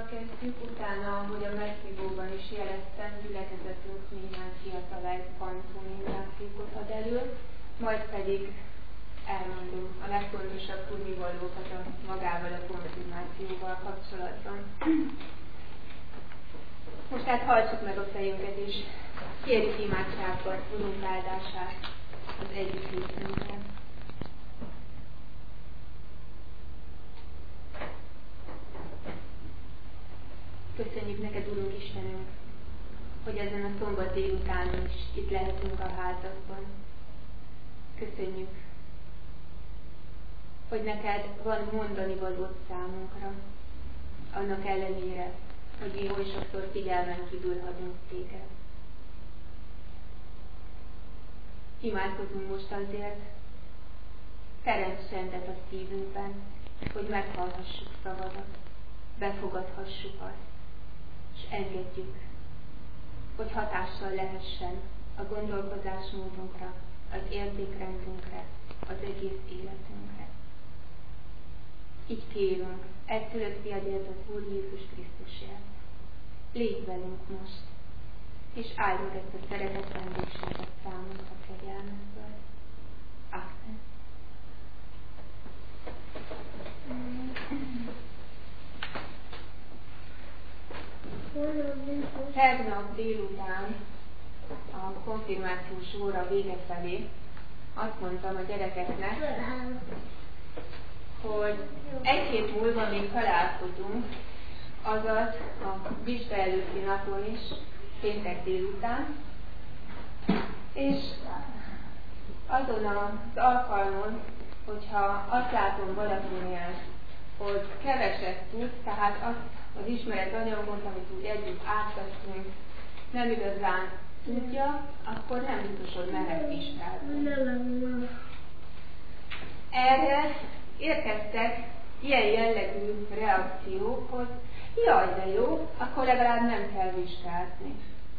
Jánossal kezdjük, utána, ahogy a meghívóban is jeleztem, gyülekezetünk néhány fiatal pantónimációkat ad elő, majd pedig elmondom a legfontosabb tudnivalókat magával a konfirmációval kapcsolatban. Most hát hajtsuk meg a fejünket, és kérjük imádságban Urunk áldását az együttlétünkre. Köszönjük neked, Urunk Istenünk, hogy ezen a szombat délutánon is itt lehetünk a házadban. Köszönjük, hogy neked van mondani valód számunkra, annak ellenére, hogy mi oly sokszor figyelmen kívül hagyunk téged. Imádkozunk most azért, teremts rendet a szívünkben, hogy meghallhassuk szavadat, befogadhassuk azt, és engedjük, hogy hatással lehessen a gondolkodásmódunkra, az értékrendünkre, az egész életünkre. Így kérünk, egyszülött fiadért, az Úr Jézus Krisztusért. Légy velünk most, és áldjuk ezt a szeretet vendégséget számunkra kegyelmedből. Amen. Tegnap délután a konfirmációs óra vége felé azt mondtam a gyerekeknek, hogy egy hét múlva még találkozunk, azaz a vizsga előtti napon is, péntek délután, és azon az alkalmon, hogyha azt látom valakinél, hogy keveset tud, tehát azt az ismeretanyagot, amit úgy együtt átvettünk, nem igazán tudja, akkor nem biztos, hogy mehet vizsgázni. Erre érkeztek ilyen jellegű reakciók, hogy jaj, de jó, akkor legalább nem kell vizsgázni.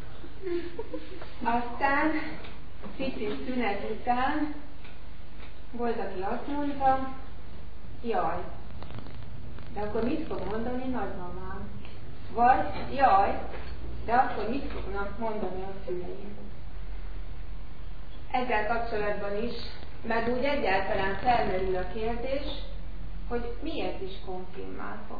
Aztán pici szünet után volt, aki azt mondta, jaj, de akkor mit fog mondani nagymamám? Vagy, jaj, de akkor mit fognak mondani a szüleim? Ezzel kapcsolatban is, meg úgy egyáltalán felmerül a kérdés, hogy miért is konfirmáltok.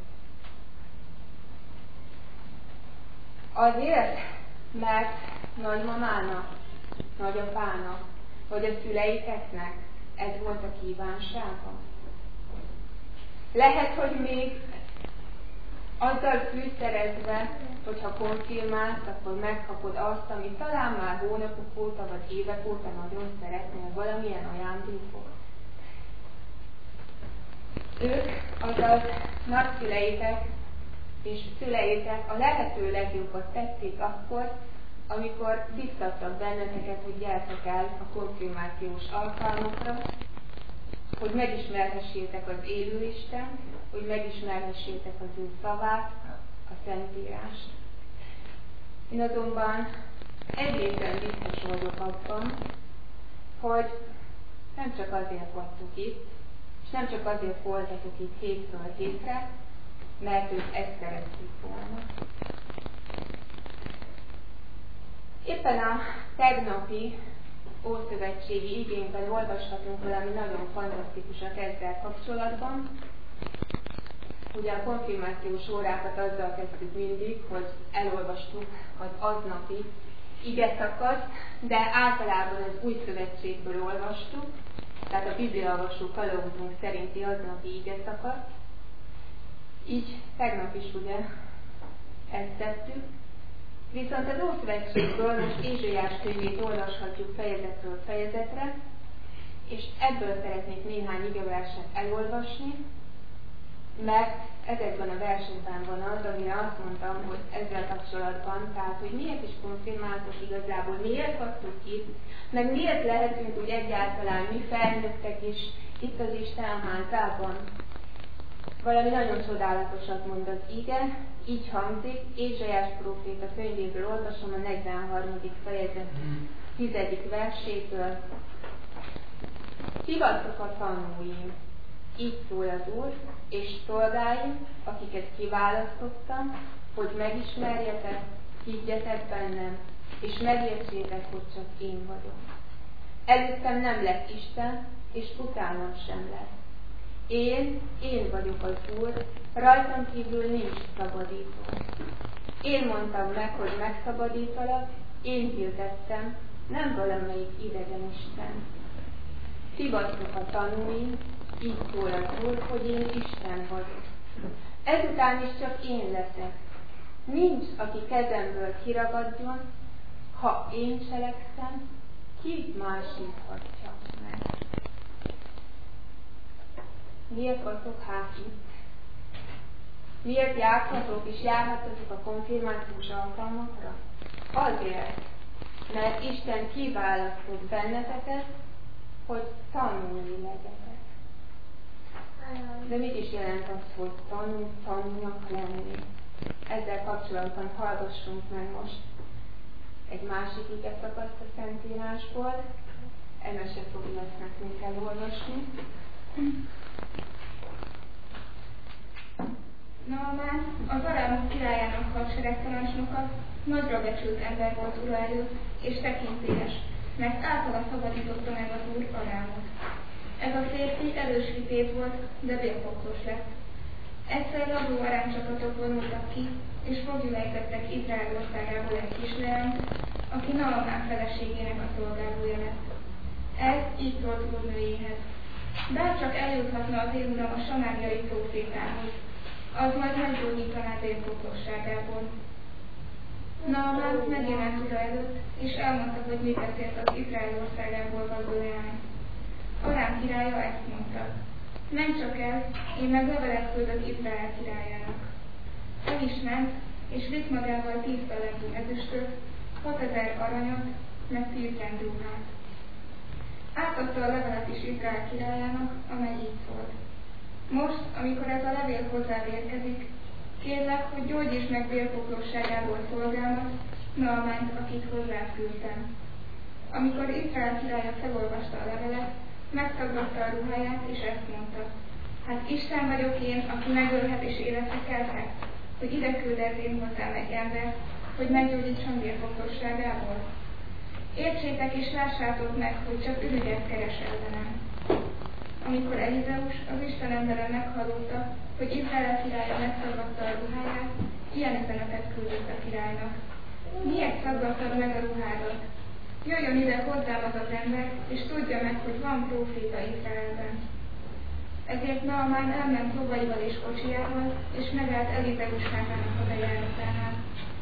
Azért, mert nagymamának, nagyapának, vagy a szüleiteknek ez volt a kívánsága. Lehet, hogy még azzal fűszerezve, hogyha konfirmálsz, akkor megkapod azt, amit talán már hónapok óta, vagy évek óta nagyon szeretnél, valamilyen ajándékot. Ők, azaz nagyszüleitek és szüleitek a lehető legjobbat tették akkor, amikor biztattak benneteket, hogy gyertek el a konfirmációs alkalmakra, hogy megismerhessétek az élő Istent, hogy megismerhessétek az ő szavát, a Szentírást. Én azonban egészen biztos vagyok abban, hogy nem csak azért vagytok itt, és nem csak azért voltatok itt hétről hétre, mert ők ezt szerették volna. Éppen a tegnapi ószövetségi igényben olvashatunk valami nagyon fantasztikusat ezzel kapcsolatban. Ugye a konfirmációs órákat azzal kezdtük mindig, hogy elolvastuk az aznapi igeszakaszt, de általában az új szövetségből olvastuk, tehát a bibliaolvasó kalauzunk szerinti aznapi igeszakaszt. Így tegnap is ugye ezt tettük. Viszont az Ószövetségből most Ézsaiás könyvét olvashatjuk fejezetről fejezetre, és ebből szeretnék néhány igeverset elolvasni, mert ezekben a versekben van az, amire azt mondtam, hogy ezzel kapcsolatban, tehát hogy miért is konfirmáltok igazából, miért vagytok itt, meg miért lehetünk úgy egyáltalán mi felnőttek is itt az Isten házában. Valami nagyon csodálatosat mond az ige, így hangzik, Ézsaiás próféta könyvéből olvasom a 43. fejezet 10. verséből. Ti vagytok a tanúim, így szól az Úr, és szolgáim, akiket kiválasztottam, hogy megismerjetek, higgyetek bennem, és megértsétek, hogy csak én vagyok. Előttem nem lett Isten, és utánam sem lesz. Én vagyok az Úr, rajtam kívül nincs szabadító. Én mondtam meg, hogy megszabadítalak, én hirdettem, nem valamelyik idegen isten. Ti vagytok a tanúim, így szól az Úr, hogy én Isten vagyok. Ezután is csak én leszek. Nincs, aki kezemből kiragadjon, ha én cselekszem, ki másíthatja meg. Miért vagytok hát itt? Miért járhatok és járhatatok a konfirmációs alkalmakra? Azért, mert Isten kiválasztott benneteket, hogy tanulni legyetek. De mit is jelent az, hogy tanulnak lenni? Ezzel kapcsolatban hallgassunk meg most egy másik igeszakaszt a Szentírásból. Emese fogja ezt nekünk elolvasni. Naamán, az Arámok királyának hadseregparancsnoka, nagyra becsült ember volt ura előtt, és tekintélyes, mert általa szabadította meg az Úr Arámot. Ez a férfi erős vitéz volt, de vérpoklos lett. Egyszer rabló arám csapatok vonultak ki, és foglyul ejtettek Izrael országából egy kisleányt, aki Naamán feleségének a szolgálója lett. Ez így szólt úrnőjéhez: bárcsak eljuthatna az én uram a samáriai prófétához, az majd meggyógyítaná vérpoklosságából. Naamán megjelent ura előtt, és elmondta, hogy mit beszélt az Izrael országából való leány. Arám királya ezt mondta: menj csak el, én meg levelet küldök Izrael királyának. El is ment, és vitt magával 10 talentú ezüstöt, 6000 aranyat, meg 10 rendruhát. Átadta a levelet is Izrael királyának, amely így szólt: most, amikor ez a levél hozzád érkezik, kérlek, hogy gyógyítsd meg vérpoklosságából szolgámat, Naamánt, akit hozzá küldtem. Amikor Izrael királya felolvasta a levelet, megszaggatta a ruháját, és ezt mondta: hát Isten vagyok én, aki megölhet és életre kelthet, hogy ide küldesz én hozzám egy embert, hogy meggyógyítsam vérpoklosságából. Értsétek és lássátok meg, hogy csak ürügyet keres ellenem. Amikor Elizeus, az Isten embere meghallotta, hogy Izrael királya megszaggatta a ruháját, ilyen üzenetet küldött a királynak: miért szaggattad meg a ruhádat? Jöjjön ide hozzám az az ember, és tudja meg, hogy van próféta Izraelben. Ezért Naamán elment lovaival és kocsijával, és megállt Elizeus házának a bejáratánál.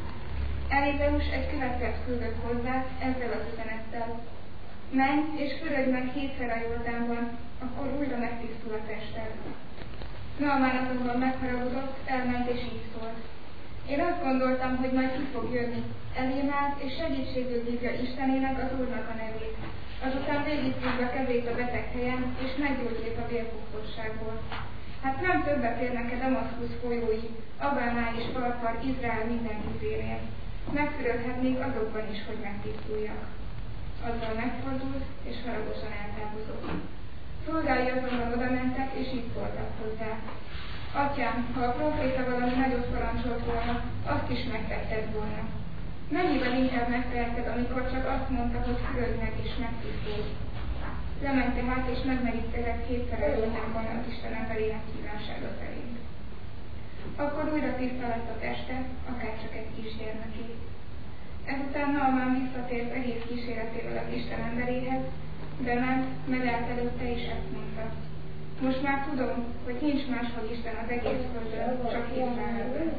Elizeus egy követket küldött hozzá ezzel az üzenettel: menj és fürödj meg 7-szer a Jordánban, akkor újra megtisztul a tested. Naamán azonban megharagudott, elment és így szólt: én azt gondoltam, hogy majd ki fog jönni, elém állt és segítségül hívja Istenének, az Úrnak a nevét. Azután végigfűzve kezét a beteg helyen, és meggyógyít a vérpoklosságból. Hát nem többet érnek-e Damaszkusz folyói, Abáná és Farfar Izrael minden vizénél. Megfürödhetnék azokban is, hogy megtisztuljak. Azzal megfordult, és haragosan eltávozott. Szolgái azonban odamentek, és így szóltak hozzá: atyám, ha a próféta valami nagyot parancsolt volna, azt is megtetted volna. Mennyivel inkább megteheted, amikor csak azt mondta, hogy fürödj meg és megtisztulj. Lement tehát, és megmerítkezett 7-szer a Jordánban az Isten emberének hívásága szerint. Akkor újra tiszta lett a teste, akárcsak egy kisgyermeké. Ezután Naamán visszatért egész kíséretével az Isten emberéhez, bement, megállt előtte, és ezt mondta: most már tudom, hogy nincs máshol Isten az egész földön, csak Izraelben.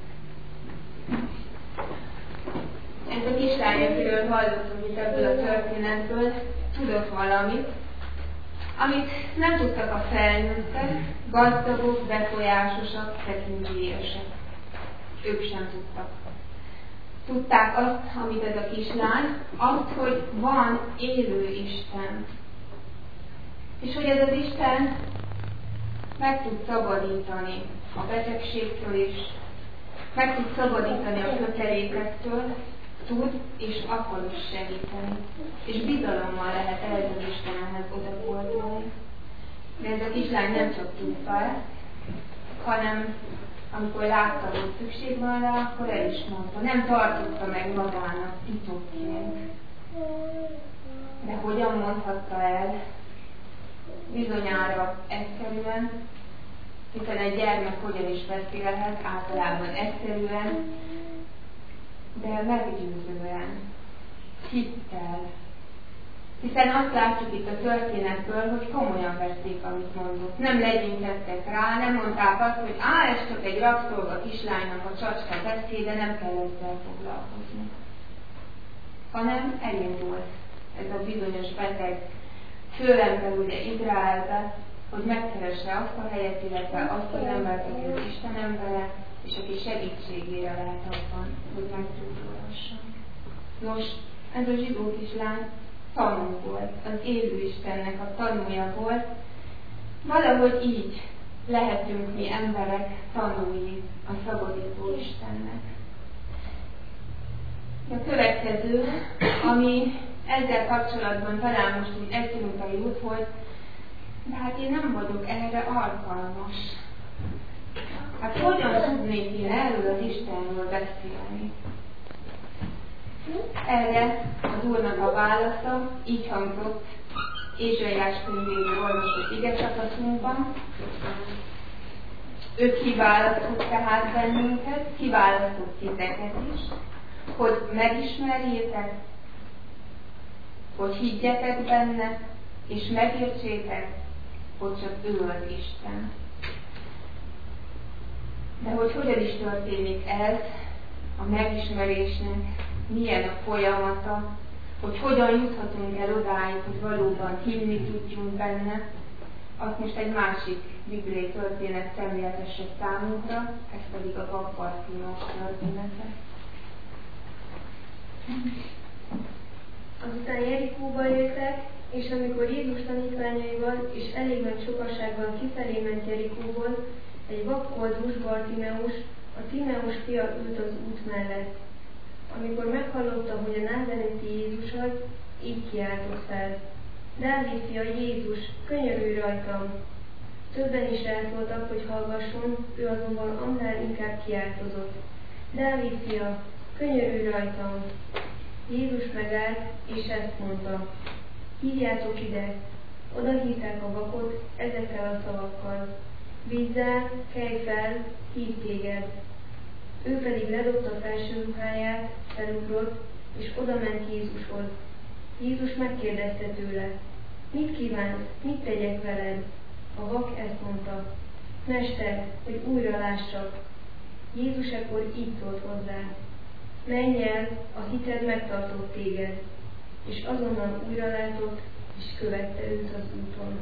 Ez a kislány, akiről hallottunk itt ebből a történetből, tudott valamit, amit nem tudtak a felnőttek, gazdagok, befolyásosak, tekintélyesek. Ők sem tudtak. Tudták azt, amit ez a kislány, azt, hogy van élő Isten. És hogy ez az Isten meg tud szabadítani a betegségtől is, meg tud szabadítani a kötelékektől, tud és akar is segíteni. És bizalommal lehet ehhez az Istenhez odafordulni. De ez a kislány nem csak tudta ezt, hanem amikor látta, hogy szükség van rá, akkor el is mondta. Nem tartotta meg magának titokként. De hogyan mondhatta el? Bizonyára egyszerűen, hiszen egy gyermek hogyan is beszélhet, általában egyszerűen, de meggyőzően, hittel. Hiszen azt látjuk itt a történetből, hogy komolyan vették, amit mondott. Nem legyintettek rá, nem mondták azt, hogy ez csak egy rabszolga kislánynak a csacska beszéde, nem kell ezzel foglalkozni. Hanem elindult ez a bizonyos beteg főember ugye Izraelbe, hogy megkeresse azt a helyet, illetve azt az embert, aki az Isten embere, és aki segítségére lehet abban, hogy meggyógyulhasson. Nos, ez a zsidó kislány tanú volt, az élő Istennek a tanúja volt. Valahogy így lehetünk mi emberek tanúi a szabadító Istennek. A következő, ami ezzel kapcsolatban talán most úgy eszünkbe jut, hogy de hát én nem vagyok erre alkalmas. Hát hogyan tudnék én erről az Istenről beszélni? Erre az Úrnak a válasza így hangzott Ézsaiás könyvéből olvasott igeszakaszunkban. Ő kiválasztott tehát bennünket, kiválasztott titeket is, hogy megismerjétek, hogy higgyetek benne, és megértsétek, hogy csak ő az Isten. De hogy hogyan is történik ez a megismerésnek, milyen a folyamata, hogy hogyan juthatunk el odáig, hogy valóban hinni tudjunk benne, azt most egy másik bibliai történet szemléletesebb számunkra, ez pedig a vak Bartímeus története. Azután Jerikóba értek, és amikor Jézus tanítványaival és elég nagy sokasággal kifelé ment Jerikóból, egy vakkoldus Bartímeus, a Tímeus fia ült az út mellett. Amikor meghallotta, hogy a názáreti Jézus az, így kiáltott fel: Dávid fia, Jézus, könyörülj rajtam! Többen is elszóltak, hogy hallgasson, ő azonban annál inkább kiáltozott: Dávid fia, könyörülj rajtam! Jézus megállt, és ezt mondta: Hívjátok ide! Oda hívták a vakot ezekkel a szavakkal: Bízzál, kelj fel, hív téged! Ő pedig ledobta felső ruháját, felugrott, és oda ment Jézushoz. Jézus megkérdezte tőle: Mit kívánsz, mit tegyek veled? A vak ezt mondta: Mester, hogy újra lássak. Jézus ekkor így szólt hozzá: Menj el, a hited megtartott téged. És azonnal újra látott, és követte őt az úton.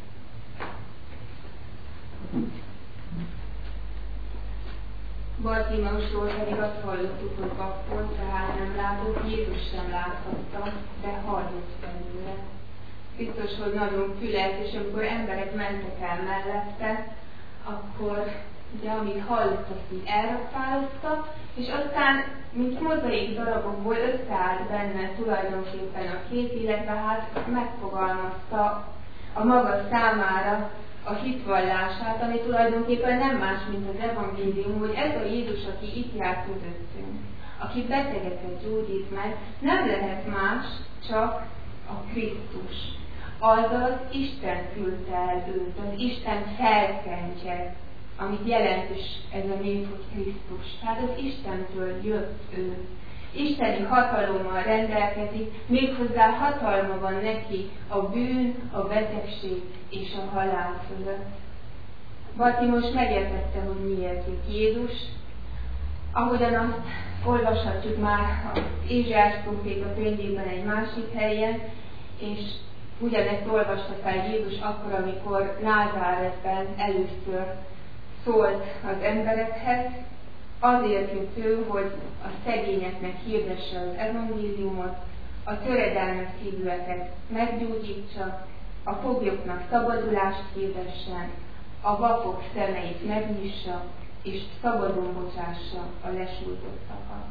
Bartímeusról pedig azt hallottuk, hogy vak volt, tehát nem látott, Jézus sem láthatta, de hallott belőle. Biztos, hogy nagyon füles, és amikor emberek mentek el mellette, akkor ugye amit hallott, azt így elraktálozta, és aztán, mint mozaik darabokból összeállt benne tulajdonképpen a kép, illetve hát megfogalmazta a maga számára a hitvallását, ami tulajdonképpen nem más, mint az evangélium, hogy ez a Jézus, aki itt jár közöttünk, aki betegeket gyógyít meg, nem lehet más, csak a Krisztus. Azaz Isten küldte el őt, az Isten felkentje, amit jelent is ez a név, hogy Krisztus. Tehát az Istentől jött ő. Isteni hatalommal rendelkezik, méghozzá hatalma van neki a bűn, a betegség és a halál fölött. Bartímeus megértette, hogy miért jött Jézus. Ahogyan azt olvashatjuk már az Ézsaiás próféta könyvében egy másik helyen, és ugyanezt olvasta fel Jézus akkor, amikor Názáretben először szólt az emberekhez. Azért jött ő, hogy a szegényeknek hirdesse az evangéliumot, a töredelmes szívűeket meggyógyítsa, a foglyoknak szabadulást hirdessen, a vakok szemeit megnyissa, és szabadon bocsássa a lesújtottakat.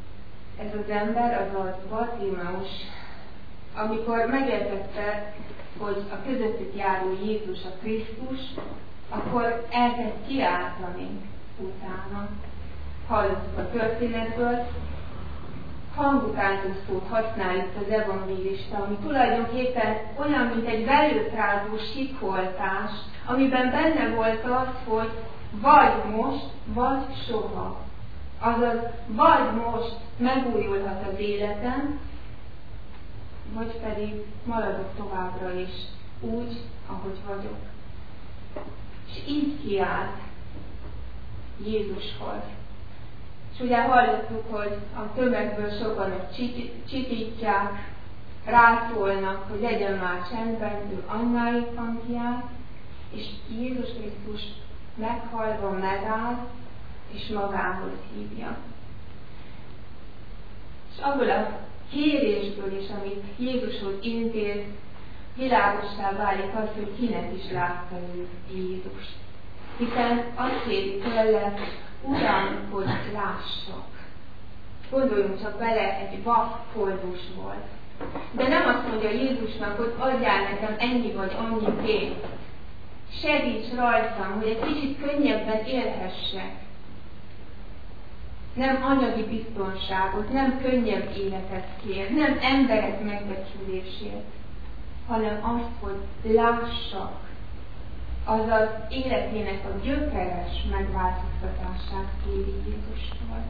Ez az ember, azaz Bartímeus, amikor megértette hogy a közöttük járó Jézus a Krisztus, akkor elkezd kiáltani utána. Hallottuk a történetből, hangutánzó szót használ itt az evangélista, ami tulajdonképpen olyan, mint egy velőtrázó sikoltás, amiben benne volt az, hogy vagy most, vagy soha. Azaz, vagy most megújulhat az életem, vagy pedig maradok továbbra is úgy, ahogy vagyok. És így kiállt Jézushoz. És ugye hallottuk, hogy a tömegből sokan ott csitítják, rászólnak, hogy legyen már csendben, ő annál jobban kiállt, és Jézus Krisztus meghallva megáll, és magához hívja. És abból a kérésből is, amit Jézushoz intéz, világossá válik az, hogy kinek is látta ő Jézust. Hiszen azt kéri tőle, Uram, hogy lássak. Gondoljunk csak bele, egy vakkoldus volt. De nem azt mondja Jézusnak, hogy adjál nekem ennyi vagy annyi pénzt. Segíts rajtam, hogy egy kicsit könnyebben élhessek. Nem anyagi biztonságot, nem könnyebb életet kér, nem emberek megbecsülését, hanem azt, hogy lássak, azaz életének a gyökeres megváltoztatását kéri Jézustól.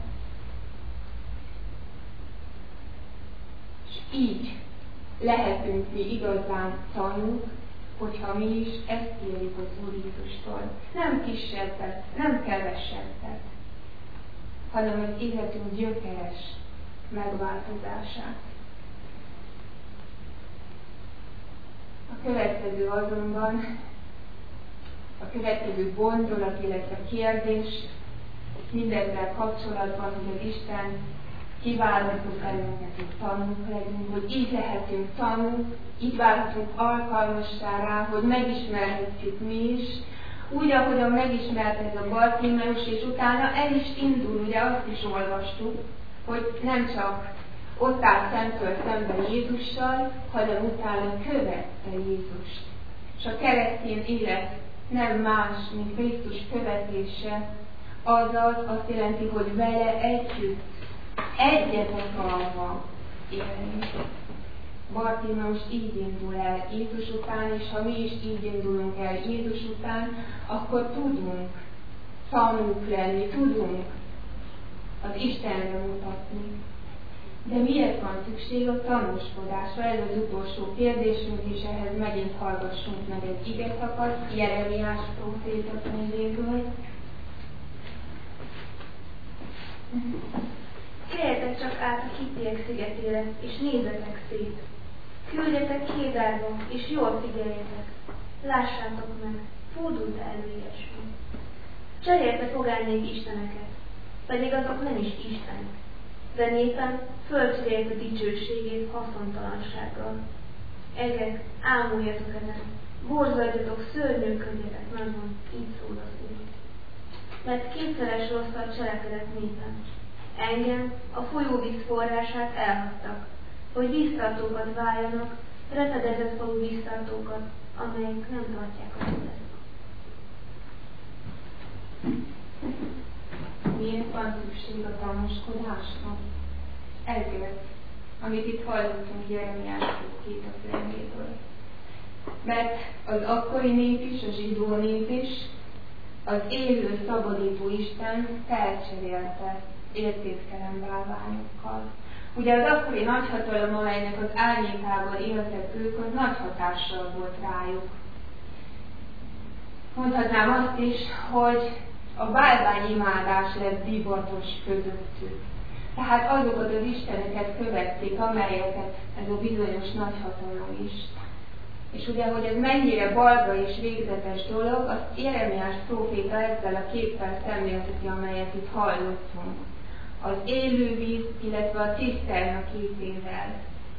És így lehetünk mi igazán tanúk, hogyha mi is ezt kérjük az Úr Jézustól. Nem kisebbet, nem kevesebbet, hanem az életünk gyökeres megváltozását. A következő azonban, a következő gondolat, illetve kérdés mindezzel kapcsolatban, hogy az Isten kiválasztott bennünket, hogy tanúk legyünk, hogy így lehetünk tanúk, így válhatunk alkalmassá rá, hogy megismerhetjük mi is, úgy, ahogyan megismerte ez a Bartimeus, és utána el is indul, ugye azt is olvastuk, hogy nem csak ott áll szemtől szemben Jézussal, hanem utána követte Jézust. És a keresztény élet nem más, mint Krisztus követése, azaz azt jelenti, hogy vele együtt, egyet akarva élni. Bartimeus így indul el Jézus után, és ha mi is így indulunk el Jézus után, akkor tudunk tanúk lenni, tudunk az Istenre mutatni. De miért van szükség a tanúskodásra? Ez az utolsó kérdésünk, és ehhez megint hallgassunk meg egy igeszakaszt, Jeremiás próféta könyvéből. Éljetek csak át a Hittiek szigetére, és nézzetek szét. Küldjetek Kédárba, és jól figyeljetek. Lássátok meg, fordult elő ilyesmi. Cserélte pogányai isteneket, pedig azok nem is istenek. De népen fölcserélt a dicsőségét haszontalansággal. Egek, ámuljatok ezen, borzadjatok, szörnyűködjetek nagyon, így szól az Úr. Mert kétszeres rosszat cselekedett népen. Engem, a folyóvíz forrását elhagytak, hogy víztartókat váljanak, repedezett falu víztartókat, amelyek nem tartják a vizet. Miért van szükség a tanúskodásra? Ezért, amit itt hallottunk Jeremiás próféta könyvéből. Mert az akkori nép is, a zsidó nép is, az élő, szabadító Isten felcserélte értéktelen bálványokkal. Ugye az akkori nagyhatalom, amelynek az árnyékában éltek ők, az nagy hatással volt rájuk. Mondhatnám azt is, hogy a bálványimádás lett divatos közöttük. Tehát azokat az isteneket követték, amelyeket ez a bizonyos nagyhatalom is. És ugye, hogy ez mennyire balga és végzetes dolog, azt Jeremiás próféta ezzel a képpel szemlélteti, amelyet itt hallottunk. Az élő víz, illetve a ciszterna képével.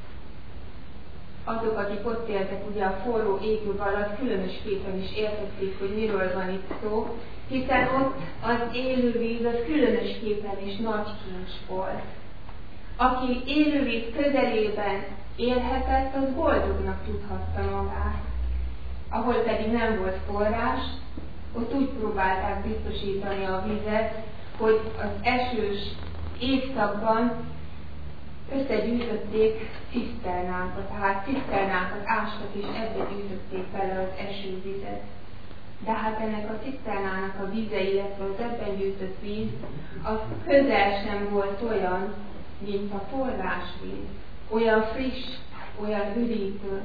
Azok, akik ott éltek ugye a forró égő alatt, különösképpen is értették, hogy miről van itt szó, hiszen ott az élő víz az különösképpen is nagy kincs volt. Aki élővíz közelében élhetett, az boldognak tudhatta magát. Ahol pedig nem volt forrás, ott úgy próbálták biztosítani a vizet, hogy az esős évszakban összegyűjtötték ciszternákat, tehát ciszternákat ástak és ebbe gyűjtötték bele az esővizet. De hát ennek a ciszternának a víze, illetve az ebben gyűjtött víz, az közel sem volt olyan, mint a forrásvíz. Olyan friss, olyan üdítő.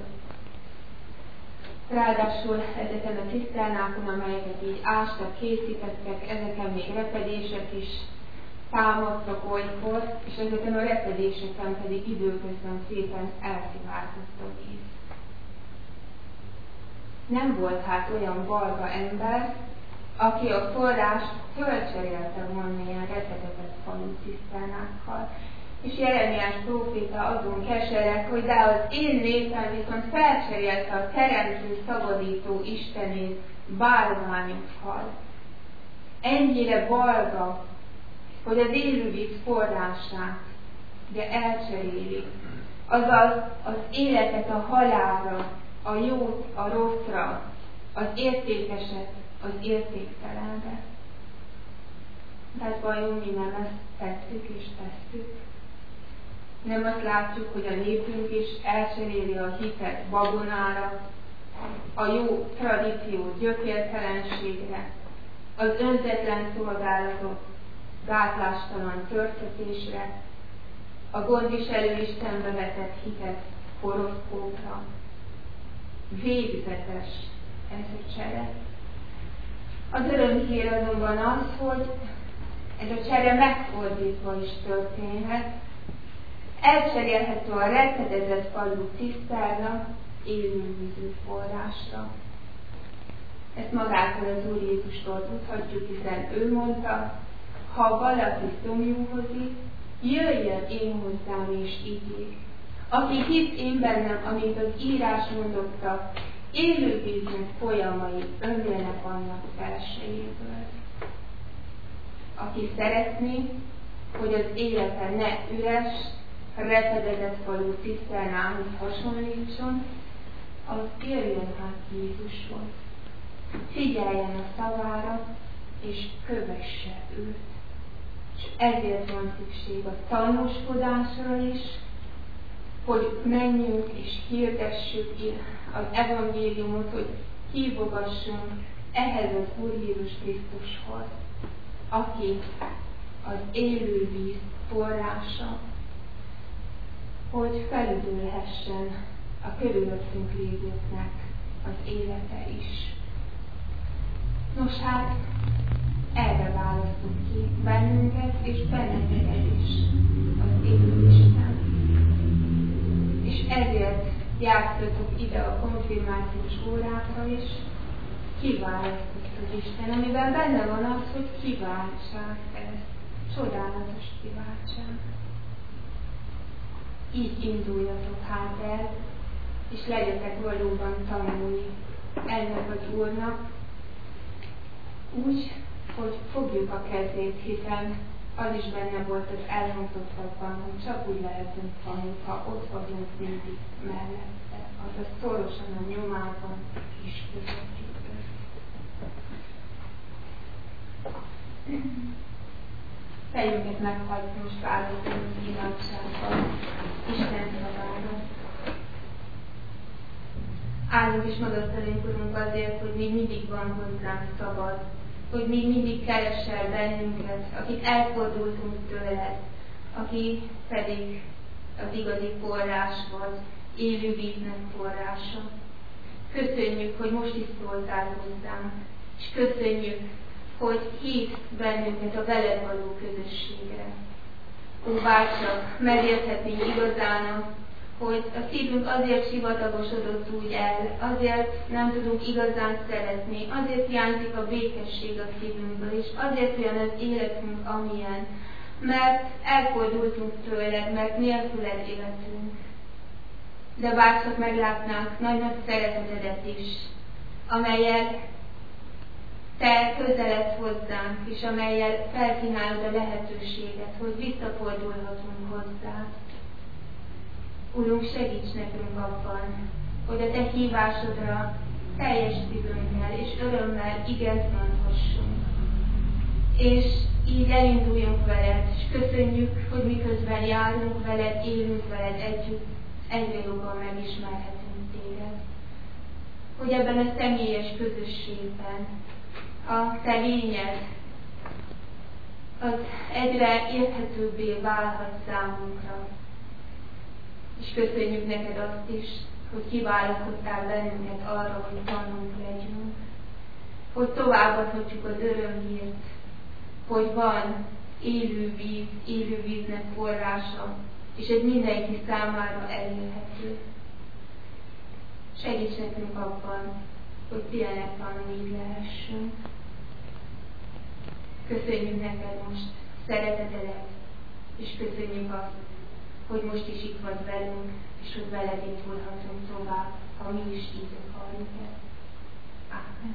Ráadásul ezeken a ciszternákon, amelyeket így ástak, készítettek, ezeken még repedések is támadtak olykor, és ezeken a repedéseken pedig időközben szépen elszivárgott a víz. Nem volt hát olyan balga ember, aki a forrást fölcserélte volna ilyen repedezett falu ciszternákkal. És Jeremiás próféta azon kesereg, hogy de az én népem viszont felcserélte a teremtő, szabadító Istenét bálványokkal. Ennyire balga, hogy az élővíz forrását ugye elcserélik. Azaz az életet a halálra, a jót a rosszra, az értékeset az értéktelenre. Tehát vajon mi nem ezt tettük és tesszük? Nem azt látjuk, hogy a népünk is elcseréli a hitet babonára, a jó tradíciót gyökértelenségre, az önzetlen szolgálatot gátlástalan törtetésre, a gondviselő Istenbe vetett hitet horoszkópra. Végzetes ez a csere. Az örömhír azonban az, hogy ez a csere megfordítva is történhet. Elcserélhető a repedezett falu ciszterna élővízű forrásra. Ezt magától az Úr Jézustól tudhatjuk, hiszen ő mondta, ha valaki szomjúhozik, jöjjön én hozzám és igyék. Aki hisz én bennem, amint az írás mondotta, élővíznek folyamai ömlélnek annak belsejéből. Aki szeretné, hogy az élete ne üres, repedezett falu ciszternához hasonlítson, az jöjjön hát Jézushoz. Figyeljen a szavára, és kövesse őt. És ezért van szükség a tanúskodásra is, hogy menjünk és hirdessük az evangéliumot, hogy hívogassunk ehhez az Úr Jézus Krisztushoz, aki az élő víz forrása, hogy felüdülhessen a körülöttünk lévőknek az élete is. Nos hát, erre választunk ki bennünket és benneteket is az élő Isten. És ezért játszatok ide a konfirmációs órákra is, kiválasztott az Isten, amiben benne van az, hogy kiváltság ez. Csodálatos kiváltság. Így induljatok hát el, és legyetek valóban tanulni ennek az Úrnak, úgy, hogy fogjuk a kezét, hiszen az is benne volt az elhangzottakban, hogy csak úgy lehetünk tanulni, ha ott vagyunk mindig mellette, azaz szorosan a nyomában és közöttük. Fejünket meghajtva, most áldozunk az imádságban, Isten szavára. Áldunk és magasztalunk, Urunk, azért, hogy még mindig van hozzánk szabad, hogy még mindig keresel bennünket, akik elfordultunk tőled, aki pedig az igazi forrás vagy, élő víznek forrása. Köszönjük, hogy most is szóltál hozzánk, és köszönjük, hogy hívsz bennünket a veled való közösségre. Ó, bárcsak megérthetnénk igazán, hogy a szívünk azért sivatagosodott úgy el, azért nem tudunk igazán szeretni, azért hiányzik a békesség a szívünkből, és azért olyan az életünk, amilyen, mert elfordultunk tőled, mert nélküled életünk. De bárcsak meglátnánk nagy-nagy szeretetedet is, amellyel te közeledsz hozzánk, és amellyel felkínálod a lehetőséget, hogy visszafordulhatunk hozzád. Urunk, segíts nekünk abban, hogy a Te hívásodra teljes szívünkkel és örömmel igent mondhassunk. És így elinduljunk veled, és köszönjük, hogy miközben járunk veled, élünk veled együtt, egyre jobban megismerhetünk téged. Hogy ebben a személyes közösségben a Te lényed az egyre érthetőbbé válhat számunkra. És köszönjük neked azt is, hogy kiválasztottál bennünket arra, hogy tanulunk legyünk, hogy továbbadhatjuk az örömhírt, hogy van élő víznek forrása, és ez mindenki számára elérhető. Segíts nekünk abban, hogy tényleg tanulni lehessünk. Köszönjük neked most szeretetedet, és köszönjük azt, hogy most is itt vagy velünk, és hogy veled indulhatunk tovább, ha mi is így akarjuk ezt. Ámen.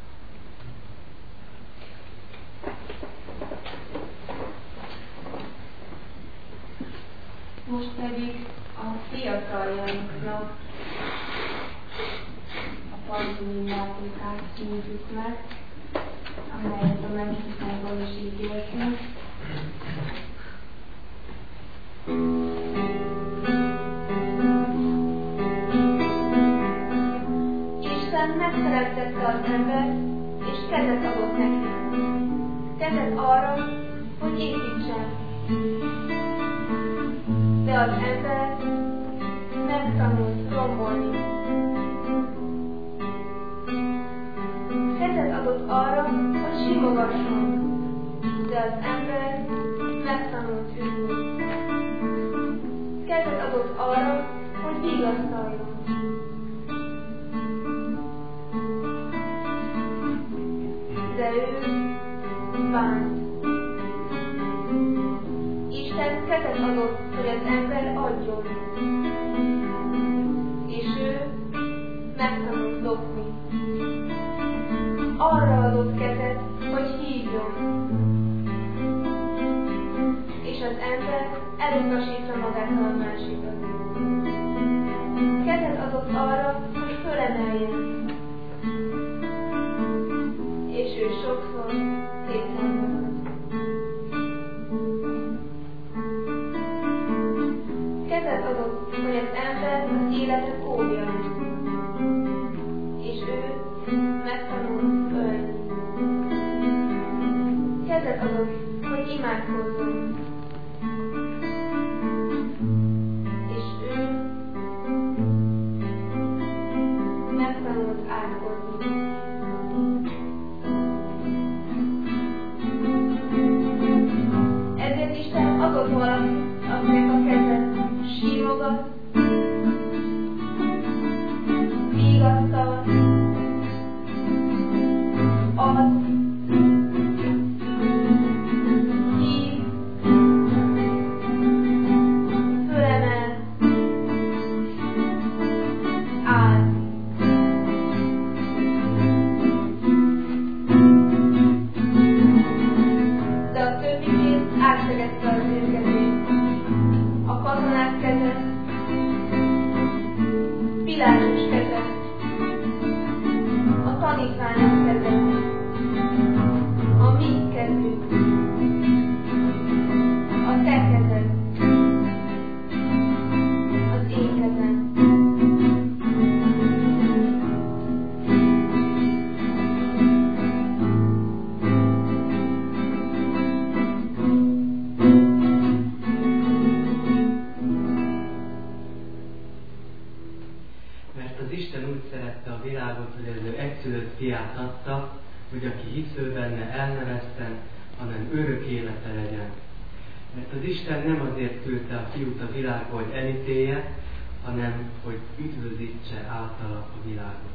Most pedig a fiataljainknak a Pantomin játékát színjük meg, amelyet a Mennyországban is ígértünk. Isten megteremtette az embert, és kezet adott neki. Kezet arra, hogy építsen. De az ember megtanult rombolni. Kezet adott arra, hogy simogasson. De az ember megtanult ürülni. Kezet adott arra, hogy vigasztaljon. De ő bánt. Isten kezet adott, hogy az ember adjon. És ő megtanult lopni. Arra adott kezet, hogy hívjon. És az ember elutasítja magától a másikat. Kezet adott arra, hogy fölemeljen. És ő sokszor képtelen marad. Kezet adott, hogy az ember az életet óvja. És ő megtanul ölni. Kezet adott, hogy imádkozzon. És ő megtanult átkozni. Ezért Isten adott valamit, akinek a keze símogat, vigasztal, ad, hív, fölemel, áll. De a többi kéz átszegezte az ő kezét. A katonák keze, Pilátus keze, a tanítványok keze, a mi kezünk, a te kezed, az én kezem. Mert az Isten úgy szerette a világot, hogy az ő egyszülött fiát adta, hogy aki hisző benne el ne vesszen, hanem örök élete legyen. Mert az Isten nem azért küldte a fiút a világba, hogy elítélje, hanem hogy üdvözítse általa a világot.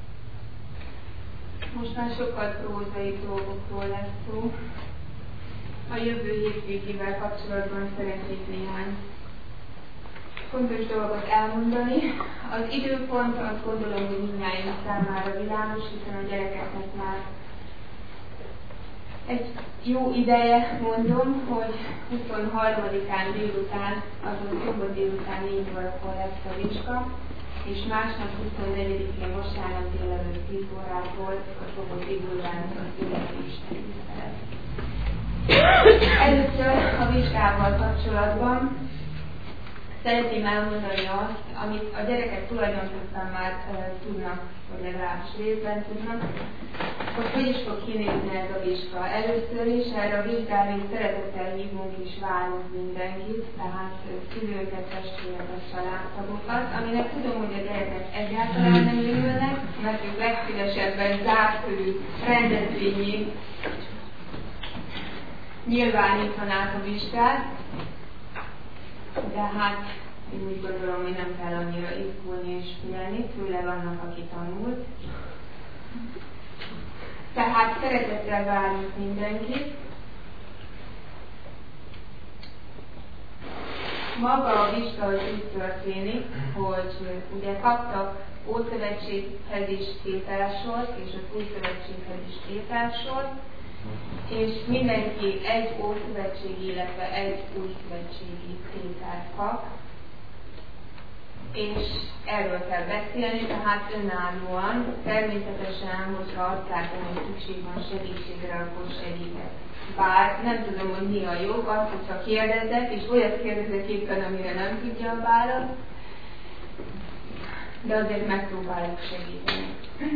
Most már sokkal prózai dolgokról lesz szó. A jövő hétvégével kapcsolatban szeretnék néhány fontos dolgot elmondani. Az időpont azt gondolom, hogy mindnyájunk számára világos, hiszen a gyerekeknek már Egy jó ideje mondom, hogy 23-án délután, azon szombat délután 4 órakor lesz a vizsga, és másnap 24-én vasárnap délelőtt 10 órától a Soboti Bulvárnak az ünnepi istentisztelet. Először a vizsgával kapcsolatban szeretném elmondani azt, amit a gyerekek tulajdonképpen már tudnak, vagy legalábbis részben tudnak, hogy is fog kinézni ez a vizsga. Először is erre a vizsgára még szeretettel hívunk és várunk mindenkit, tehát szülőket, testvéreket, családtagokat, aminek tudom, hogy a gyerekek egyáltalán nem örülnek, mert ők legszívesebben zártkörű rendezvényig nyilvánítanák a vizsgát, de hát én úgy gondolom, hogy nem kell annyira izgulni és félni, főleg annak, aki tanult. Tehát szeretettel várjuk mindenkit. Maga a vizsga az úgy történik, hogy ugye kaptak Ószövetséghez is tételsort, és az Új Szövetséghez is tételsort, és mindenki egy ószövetségi, illetve egy új szövetségi tételt kap, és erről kell beszélni, tehát önállóan, természetesen, hogyha azt látom, hogy szükség van segítségre, akkor segítek. Bár nem tudom, hogy mi a jobb, azt, hogyha kérdezek, és olyat kérdezek éppen, amire nem tudja a választ, de azért megpróbáljuk segíteni.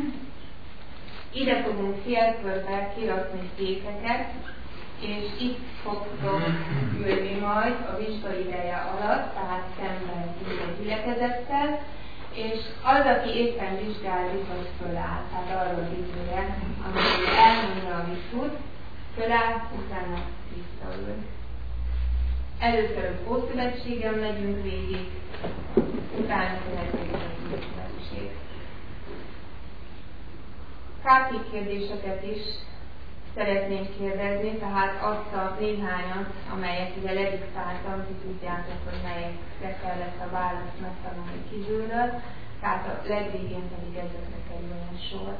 Ide fogunk félkörbe kirakni székeket, és itt fogtok ülni majd a vizsga ideje alatt, tehát szemben a gyülekezettel, és az, aki éppen vizsgáljuk, az föláll, tehát arra az időre, amikor elmondja, amit tud, föláll, utána visszaül. Először az Ószövetségen megyünk végig, utána következik az Új Szövetség. Kápi kérdéseket is szeretnénk kérdezni, tehát azt a néhányat, amelyet ugye lediktáltam, ti tudjátok, hogy melyekre kellett a választ megtanulni kívülről, tehát a legvégén pedig ezekre kerüljen sor.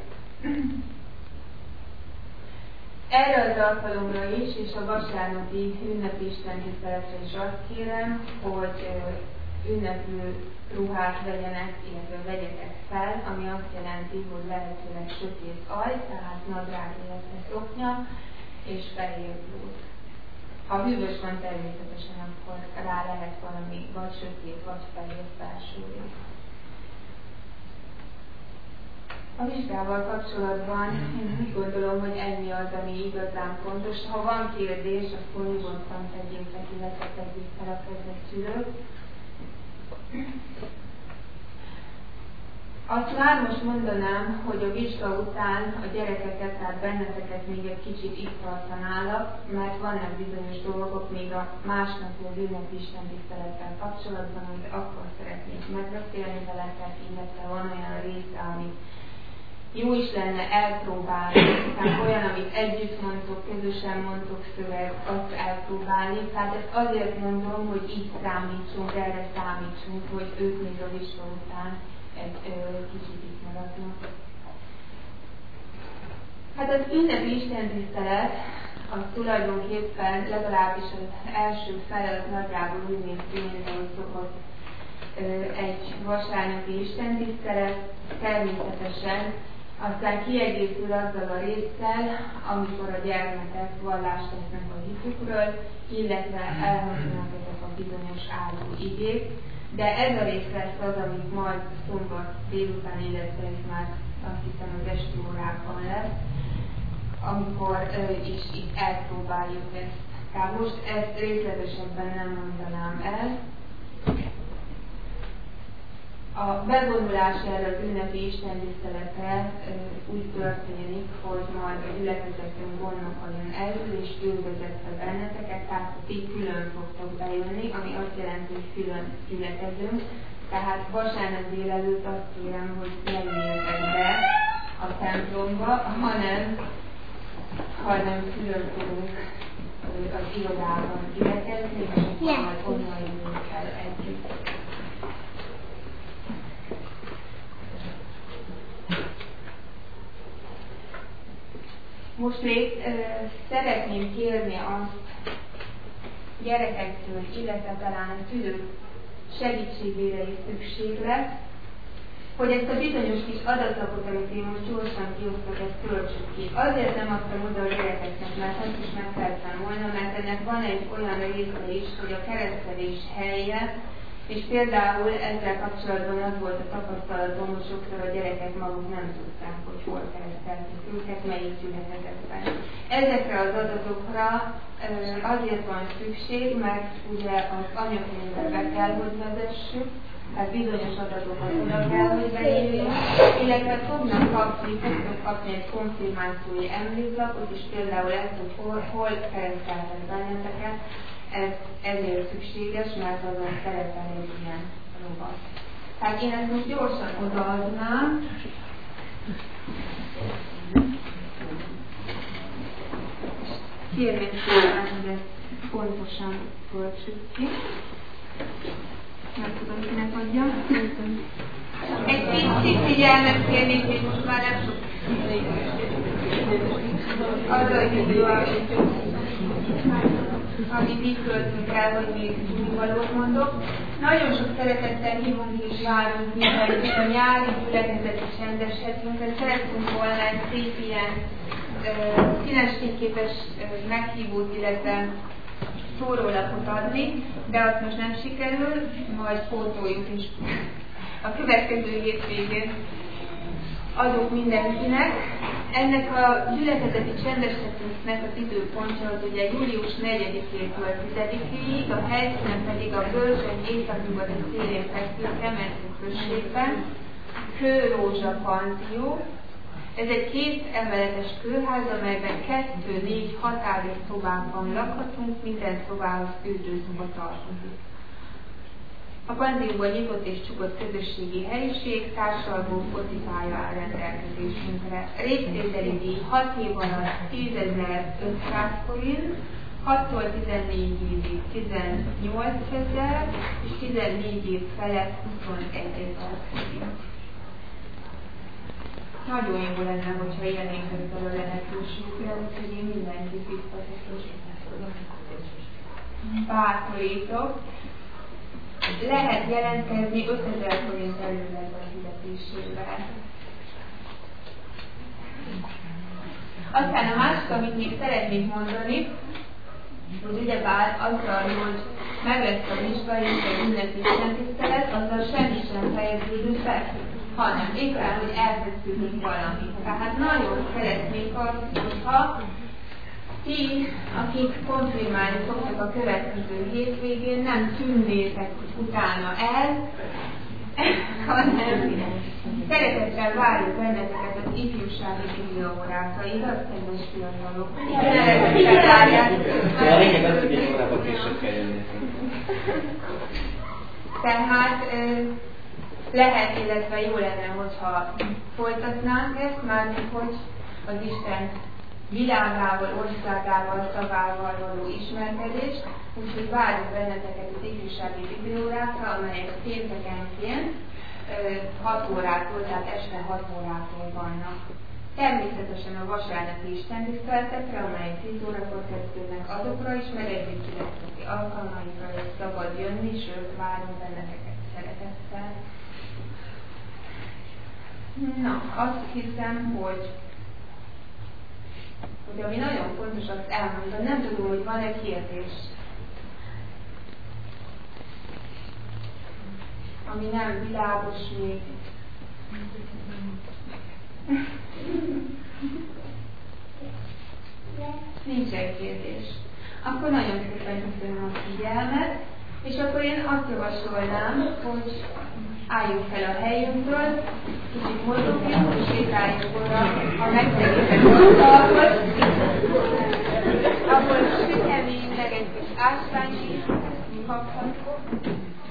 Erre az alkalomra is, és a vasárnapi ünnepi istentiszteletre is azt kérem, hogy ünnepű ruhát vegyenek, illetve vegyetek fel, ami azt jelenti, hogy lehetőleg sötét aj, tehát nadrág, illetve szoknya, és fehér blúz. Ha hűvös van, természetesen akkor rá lehet valami vagy sötét, vagy fehér felső rész. A vizsgával kapcsolatban én úgy gondolom, hogy ennyi az, ami igazán fontos. Ha van kérdés, akkor nyugodtan tegyétek, illetve tegyék fel a kezet szülők. Azt már most mondanám, hogy a vizsga után a gyerekeket, tehát benneteket még egy kicsit itt tartanálak, mert vannak bizonyos dolgok még a másnapi az ünnepi istentisztelettel kapcsolatban, amit akkor szeretnék megbeszélni veletek, illetve van olyan része, amit jó is lenne elpróbálni, tehát olyan, amit együtt mondtok, közösen mondtok szöveg, azt elpróbálni. Tehát ezt azért mondom, hogy így számítsunk, erre számítsunk, hogy ők még a vizsga után egy kicsit itt maradnak. Hát az ünnepi istentisztelet, az tulajdonképpen legalábbis az első fele az nagyjából úgy néz ki, mint ahogy szokott egy vasárnapi istentisztelet, természetesen aztán kiegészül azzal a résszel, amikor a gyermekek vallást tesznek a hitükről, illetve elhangzanak ezek a bizonyos álló igék. De ez a rész lesz az, amit majd szombat délután, illetve már azt hiszem az esti órákon lesz, amikor is itt elpróbáljuk ezt. Tehát most ezt részletesebben nem mondanám el. A bevonulás erre az ünnepi istentiszteletre úgy történik, hogy majd a gyülekezetünk gondnokaljon elül, és ő vezet fel benneteket, tehát ti külön fogtok bejönni, ami azt jelenti, hogy külön gyülekezünk. Tehát vasárnap délelőtt azt kérem, hogy ne üljetek be a templomba, hanem külön fogunk az irodában gyülekezni, és akkor majd onnan jövünk el együtt. Most még szeretném kérni azt gyerekektől, illetve talán a szülők segítségére is szükség lesz, hogy ezt a bizonyos kis adatlapot, amit én most gyorsan kiosztok, ezt töltsük ki. Azért nem adtam oda a gyerekeknek, mert ezt is meg szerettem volna, mert ennek van egy olyan része is, hogy a keresztelés helye, és például ezzel kapcsolatban az volt a tapasztalatom, hogy sokszor a gyerekek maguk nem tudták, hogy hol keresztelték őket, melyik gyülekezetben. Ezekre az adatokra azért van szükség, mert ugye az anyakönyvbe be kell, hogy vezessük, tehát bizonyos adatokat oda kell, hogy beírjunk, illetve fognak kapni egy konfirmációi emléklapot, és például ezt, hogy hol kereszteltek benneteket, ez ezért szükséges, mert azon szerepel egy ilyen rovat. Tehát én ezt most gyorsan odaadnám. Kérném szépen, hogy ezt pontosan töltsük ki. Meg tudom, kinek adja. Egy kicsit figyelmet kérnék, hogy most már nem sok az a idő, amit így költünk el, hogy még valót mondok. Nagyon sok szeretettel hívunk és várunk, mivel itt a nyári gyülekezeti csendeshetünkre szeretünk volna egy szép ilyen színes fényképes meghívót, illetve szórólapot adni, de azt most nem sikerül, majd pótoljuk is. A következő hétvégén adok mindenkinek. Ennek a gyülekezeti csendeshetünknek az időpontja az ugye július 4-től 10-ig, a helyszínen pedig a Bölcsöny északnyugati szélén fekvő Kemencű községben, Kőrózsa panzió. Ez egy 2 emeletes kőház, amelyben 2-4 határos szobában lakhatunk, minden szobához fürdőszoba tartozik. A panzióban nyitott és csukott közösségi helyiség, társalgó focipálya áll rendelkezésünkre. Részvételi díj 6 év alatt 10.500 forint, 6-tól 14 évig 18.000 és 14 év felett 21.000 forint. Nagyon jó lenne, hogyha élnénk belőle lehetőségre, úgyhogy én mindenkit biztatok és bátorítok. Lehet jelentkezni 5000 forint előlegben fizetésével. Aztán a másik, amit még szeretnék mondani, hogy ugyebár azzal, hogy meg lesz a vizsga és egy ünnepi istentisztelet, azzal semmi sem fejeződik be, hanem éppen, hogy elkezdődik valamit. Tehát nagyon szeretnék azt, hogyha ti, akik konfirmálni fognak a következő hétvégén, nem tűnnétek utána el, hanem szeretettel várjuk benneteket az ifjúsági bibliaórákaira, az kedves fiatalok. Szeretettel várjátok. Tehát lehet, illetve jó lenne, hogyha folytatnánk ezt, mármint hogy az Isten világával, országával, szavával való ismerkedést, úgyhogy várjuk benneteket az ifjúsági bibliaórákra, amelyek péntekenként 6 órától, tehát este 6 órától vannak. Természetesen a vasárnapi istentiszteletekre, amelyek 10 órakor kezdődnek, azokra is, mert együttületi alkalmaikra is szabad jönni, sőt, várunk benneteket szeretettel. Na, azt hiszem, hogy ami nagyon fontos azt elmondani, nem tudom, hogy van-e kérdés, ami nem világos még. Nincsen kérdés. Akkor nagyon szépen köszönöm a figyelmet, és akkor én azt javasolnám, hogy álljunk fel a helyünkről, kicsit mozogjunk, és sétáljunk oda a megszegített asztalhoz, ahol sütemény, meg egy kis ásványi kapható.